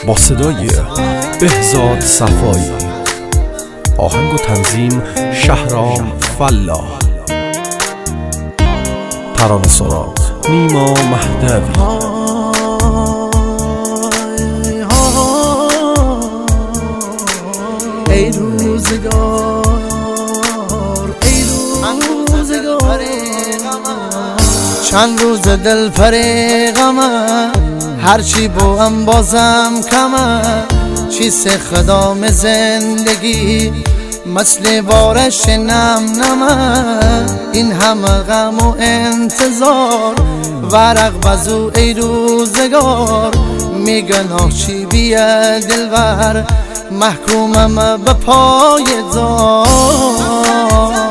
با صدای بهزاد صفایی، آهنگ و تنظیم شهرام فلاح، ترانه سرا نیما مهدوی. ای روزگار ای روزگار چند روز دل فریقم، هرچی بوام بازم کمه، چیز خدام زندگی مثل بارش نم نمه، این همه غم و انتظار ورق بزو ای روزگار، میگن چی بیه دلبر محکومم به پای دار،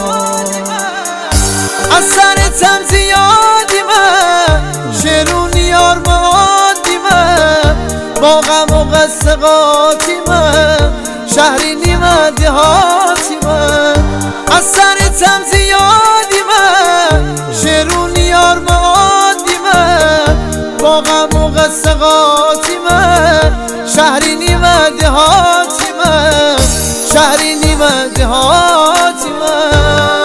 از سرتم زیادی من شیرون یار مادی من، با غم و قصه قاطی من شهری نیمه دهاتی من، از سرتم زیادی من شیرون یار مادی من، با غم و قصه قاطی من شهری نیمه دهاتی من، شهری نیمه دهاتی من.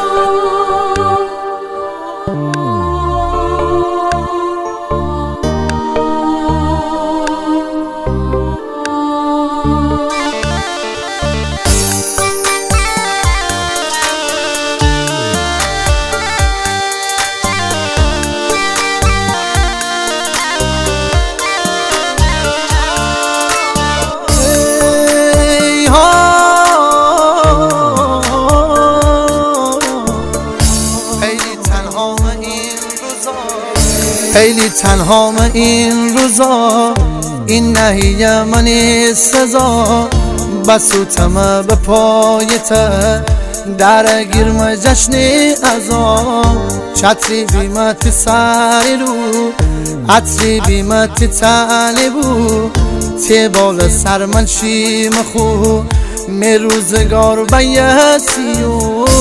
خیلی تنهام این روزا، این نهیه من سزا، بسوتم به پایته درگیرم جشن ازا، چتری بیمت سری رو عطری بیمت تنی بو، تی بال سر من شیم خو می روزگار بیتیو،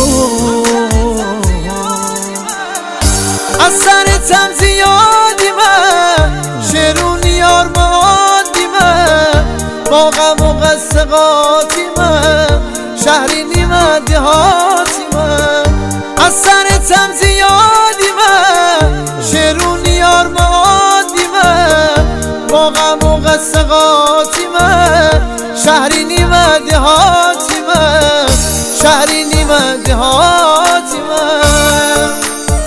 از سرتم زیادی من شیرون یار مادی من، با غم و قصه قاطی من شهری نیمه دهاتی من، از سرتم زیادی من شیرون یار مادی من، با غم و قصه قاطی من شهری نیمه دهاتی من، شهری نیمه دهاتی من.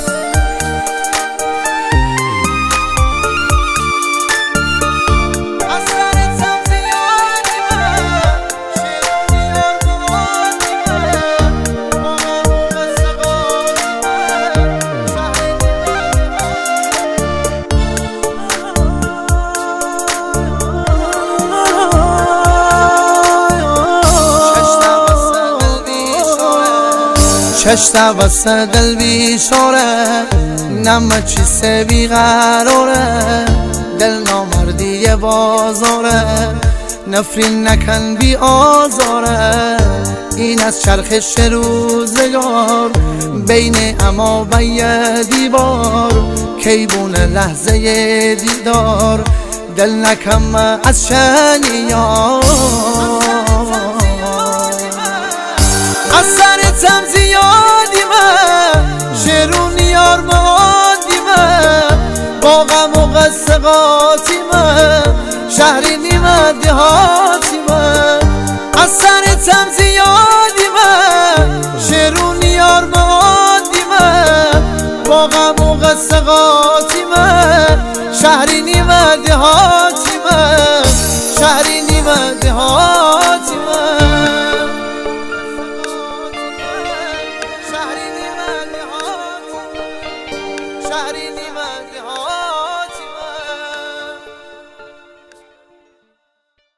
چشت وسط دل بیشاره، نم چیزه بیقراره، دل نامردی بازاره، نفرین نکن بی آزاره، این از چرخش روزگار بین اما و یه دیوار، کیبون لحظه دیدار دل نکم از شنیار، از سرتم زیادی من شیرون یار مادی من، با غم و قصه قاطی من شهری نیمه دهاتی من، از سرتم زیادی